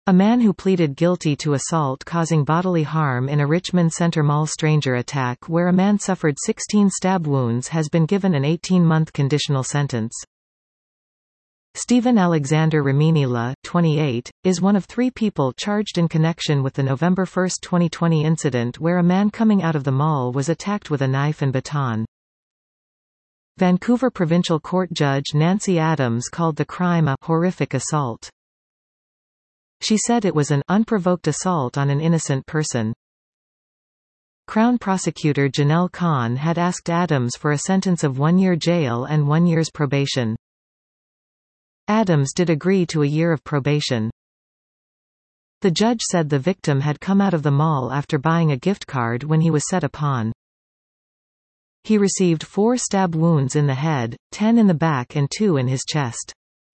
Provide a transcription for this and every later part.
A man who pleaded guilty to assault causing bodily harm in a Richmond Center Mall stranger attack where a man suffered 16 stab wounds has been given an 18-month conditional sentence. Stephen Alexander Remenila, 28, is one of 3 people charged in connection with the November 1, 2020 incident where a man coming out of the mall was attacked with a knife and baton. Vancouver Provincial Court Judge Nancy Adams called the crime a horrific assault. She said it was an unprovoked assault on an innocent person. Crown Prosecutor Janelle Kahn had asked Adams for a sentence of 1 year jail and 1 year's probation. Adams did agree to a year of probation. The judge said the victim had come out of the mall after buying a gift card when he was set upon. He received 4 stab wounds in the head, 10 in the back and 2 in his chest.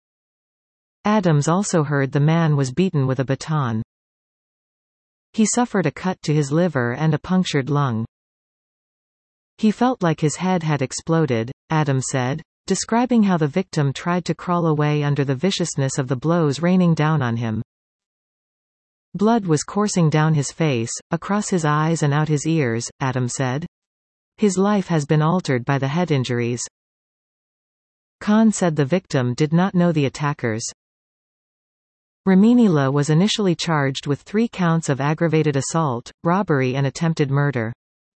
Adams also heard the man was beaten with a baton. He suffered a cut to his liver and a punctured lung. He felt like his head had exploded, Adams said, describing how the victim tried to crawl away under the viciousness of the blows raining down on him. Blood was coursing down his face, across his eyes and out his ears, Adams said. His life has been altered by the head injuries. Kahn said the victim did not know the attackers. Remenila was initially charged with 3 counts of aggravated assault, robbery and attempted murder.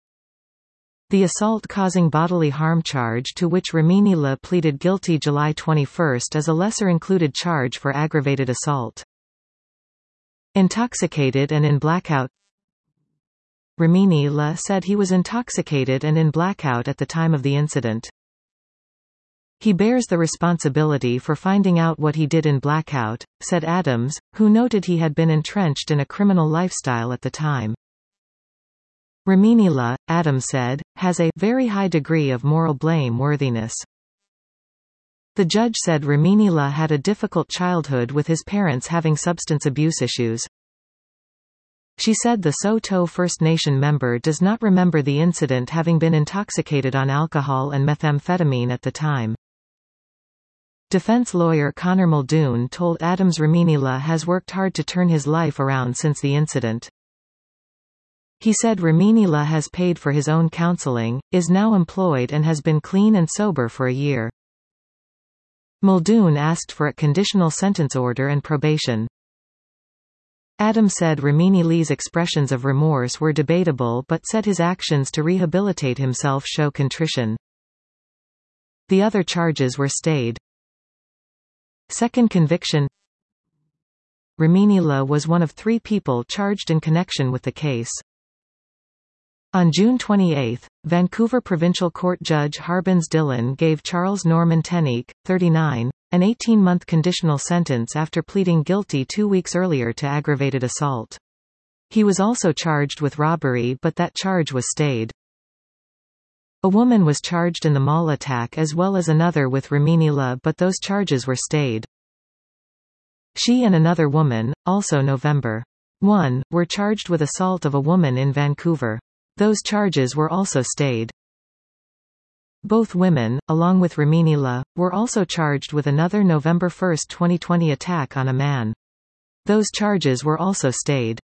The assault causing bodily harm charge to which Remenila pleaded guilty July 21 is a lesser-included charge for aggravated assault. Intoxicated and in blackout. Remenila said he was intoxicated and in blackout at the time of the incident. He bears the responsibility for finding out what he did in blackout, said Adams, who noted he had been entrenched in a criminal lifestyle at the time. Remenila, Adams said, has a very high degree of moral blameworthiness. The judge said Remenila had a difficult childhood with his parents having substance abuse issues. She said the Saulteaux First Nation member does not remember the incident having been intoxicated on alcohol and methamphetamine at the time. Defense lawyer Connor Muldoon told Adams Remenila has worked hard to turn his life around since the incident. He said Remenila has paid for his own counseling, is now employed and has been clean and sober for a year. Muldoon asked for a conditional sentence order and probation. Adams said Remenila's expressions of remorse were debatable but said his actions to rehabilitate himself show contrition. The other charges were stayed. Second conviction. Remenila was one of 3 people charged in connection with the case. On June 28, Vancouver Provincial Court Judge Harbins Dillon gave Charles Norman Tenique, 39, an 18-month conditional sentence after pleading guilty 2 weeks earlier to aggravated assault. He was also charged with robbery but that charge was stayed. A woman was charged in the mall attack as well as another with Remenila but those charges were stayed. She and another woman, also November 1, were charged with assault of a woman in Vancouver. Those charges were also stayed. Both women, along with Remenila, were also charged with another November 1, 2020 attack on a man. Those charges were also stayed.